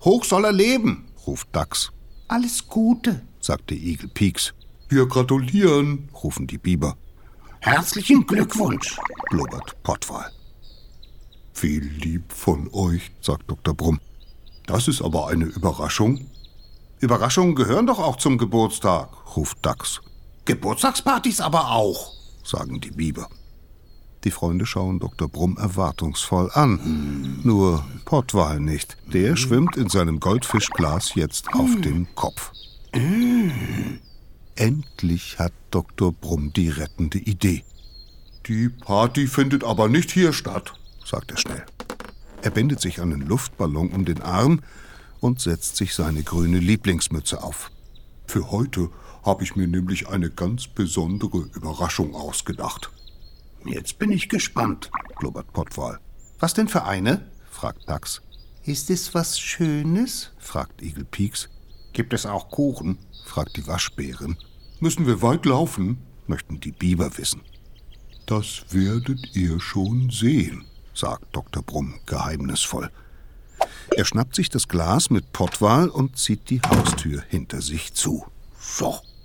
Hoch soll er leben, ruft Dachs. Alles Gute, sagte Igel Pieks. Wir gratulieren, rufen die Biber. Herzlichen Glückwunsch, blubbert Pottwal. Viel lieb von euch, sagt Dr. Brumm. Das ist aber eine Überraschung. Überraschungen gehören doch auch zum Geburtstag, ruft Dachs. Geburtstagspartys aber auch, sagen die Biber. Die Freunde schauen Dr. Brumm erwartungsvoll an. Nur Pottwal nicht. Der schwimmt in seinem Goldfischglas jetzt auf dem Kopf. Endlich hat Dr. Brumm die rettende Idee. Die Party findet aber nicht hier statt, sagt er schnell. Er bindet sich einen Luftballon um den Arm und setzt sich seine grüne Lieblingsmütze auf. Für heute habe ich mir nämlich eine ganz besondere Überraschung ausgedacht. Jetzt bin ich gespannt, blubbert Pottwal. Was denn für eine? fragt Dachs. Ist es was Schönes? fragt Igel Pieks. Gibt es auch Kuchen? fragt die Waschbärin. Müssen wir weit laufen? möchten die Biber wissen. Das werdet ihr schon sehen, sagt Dr. Brumm geheimnisvoll. Er schnappt sich das Glas mit Pottwal und zieht die Haustür hinter sich zu. So.